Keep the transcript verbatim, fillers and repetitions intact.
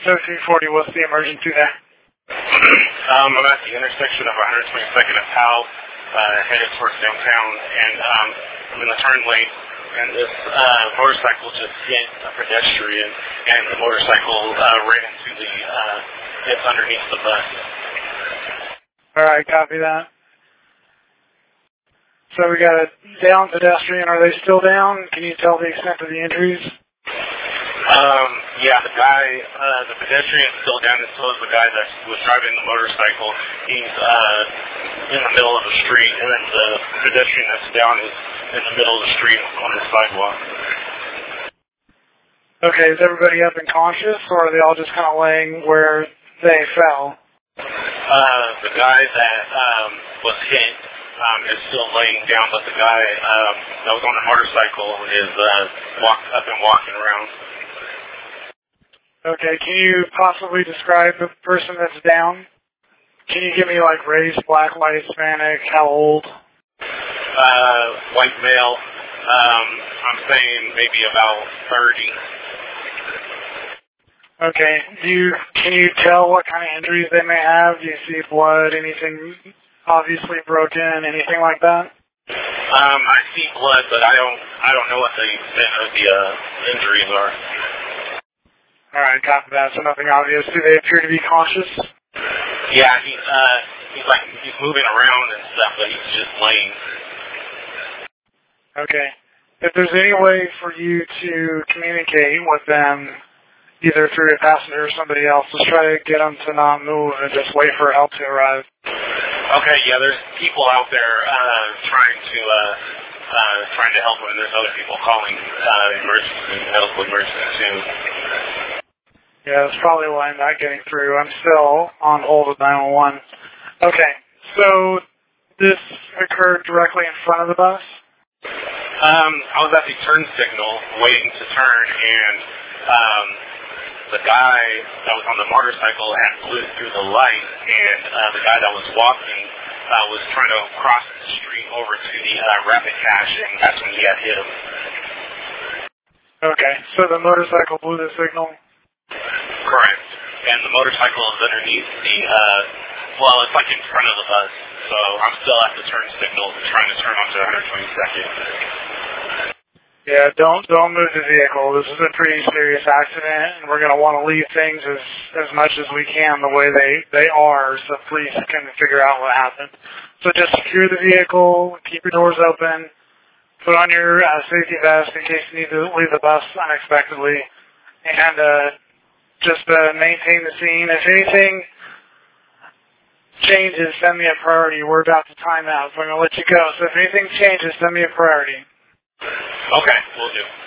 So three forty, what's the emergency there? um, I'm at the intersection of one twenty-second and Powell, uh, headed towards downtown, and um, I'm in the turn lane, and this uh, motorcycle just hit a pedestrian, and the motorcycle uh, ran into the, uh, it's underneath the bus. Alright, copy that. So we got a down pedestrian. Are they still down? Can you tell the extent of the injuries? Um, yeah, the guy, uh, the pedestrian's still down, and so is the guy that was driving the motorcycle. He's, uh, in the middle of the street, and then the pedestrian that's down is in the middle of the street on the sidewalk. Okay, is everybody up and conscious, or are they all just kind of laying where they fell? Uh, the guy that, um, was hit, um, is still laying down, but the guy, um, that was on the motorcycle is, uh, walk, up and walking around. Okay, can you possibly describe the person that's down? Can you give me, like, race, black, white, Hispanic, how old? Uh, white male. Um, I'm saying maybe about thirty. Okay, do you, can you tell what kind of injuries they may have? Do you see blood, anything obviously broken, anything like that? Um, I see blood, but I don't, I don't know what the extent of the, uh, injuries are. Alright, copy that. So nothing obvious. Do they appear to be conscious? Yeah, he's, uh, he's like, he's moving around and stuff, but he's just laying. Okay. If there's any way for you to communicate with them, either through a passenger or somebody else, just try to get them to not move and just wait for help to arrive. Okay, yeah, there's people out there, uh, trying to, uh, uh, trying to help them, and there's other people calling, uh, emergency, medical emergency too. Yeah, that's probably why I'm not getting through. I'm still on hold with nine one one. Okay, so this occurred directly in front of the bus? Um, I was at the turn signal waiting to turn, and um, the guy that was on the motorcycle had blew through the light, and uh, the guy that was walking uh, was trying to cross the street over to the uh, rapid cache, and that's when he had hit him. Okay, so the motorcycle blew the signal? Correct. And the motorcycle is underneath the, uh, well, it's like in front of the bus, so I'm still at the turn signal trying to turn onto one twenty-second. Yeah, don't don't move the vehicle. This is a pretty serious accident, and we're going to want to leave things as, as much as we can the way they, they are, so police can figure out what happened. So just secure the vehicle, keep your doors open, put on your uh, safety vest in case you need to leave the bus unexpectedly, and uh, just uh, maintain the scene. If anything changes, send me a priority. We're about to time out, so I'm going to let you go. So if anything changes, send me a priority. Okay, will do.